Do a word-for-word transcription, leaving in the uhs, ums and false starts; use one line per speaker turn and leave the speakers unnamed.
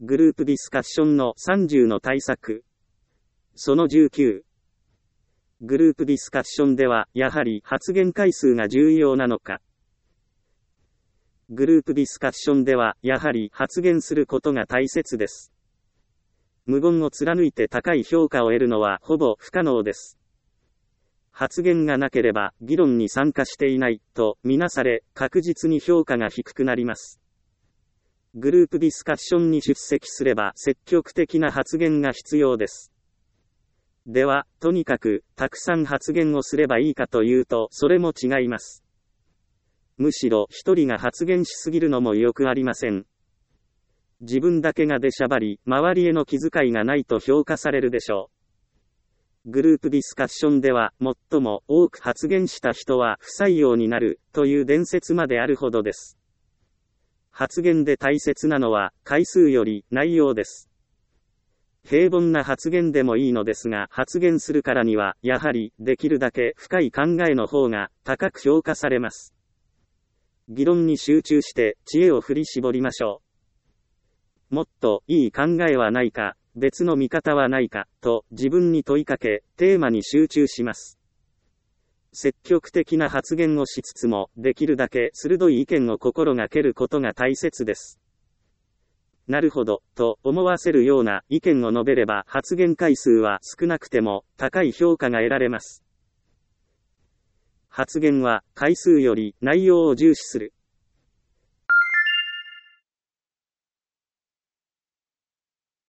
グループディスカッションのさんじゅうの対策。そのじゅうきゅう。グループディスカッションでは、やはり発言回数が重要なのか。グループディスカッションでは、やはり発言することが大切です。無言を貫いて高い評価を得るのはほぼ不可能です。発言がなければ、議論に参加していないとみなされ、確実に評価が低くなります。グループディスカッションに出席すれば積極的な発言が必要です。では、とにかく、たくさん発言をすればいいかというと、それも違います。むしろ、一人が発言しすぎるのもよくありません。自分だけが出しゃばり、周りへの気遣いがないと評価されるでしょう。グループディスカッションでは、最も多く発言した人は不採用になる、という伝説まであるほどです。発言で大切なのは、回数より内容です。平凡な発言でもいいのですが、発言するからには、やはり、できるだけ深い考えの方が、高く評価されます。議論に集中して、知恵を振り絞りましょう。もっと、いい考えはないか、別の見方はないか、と、自分に問いかけ、テーマに集中します。積極的な発言をしつつも、できるだけ鋭い意見を心がけることが大切です。なるほど、と思わせるような意見を述べれば発言回数は少なくても高い評価が得られます。発言は回数より内容を重視する。